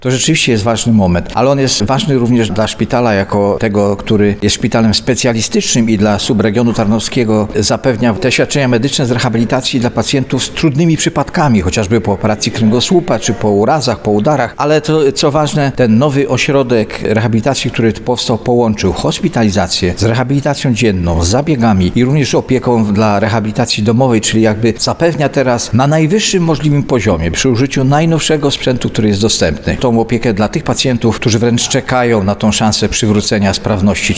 To rzeczywiście jest ważny moment, ale on jest ważny również dla szpitala jako tego, który jest szpitalem specjalistycznym i dla subregionu tarnowskiego zapewnia te świadczenia medyczne z rehabilitacji dla pacjentów z trudnymi przypadkami, chociażby po operacji kręgosłupa, czy po urazach, po udarach, ale to, co ważne, ten nowy ośrodek rehabilitacji, który powstał, połączył hospitalizację z rehabilitacją dzienną, z zabiegami i również opieką dla rehabilitacji domowej, czyli jakby zapewnia teraz na najwyższym możliwym poziomie, przy użyciu najnowszego sprzętu, który jest dostępny, tą opiekę dla tych pacjentów, którzy wręcz czekają na tą szansę przywrócenia sprawności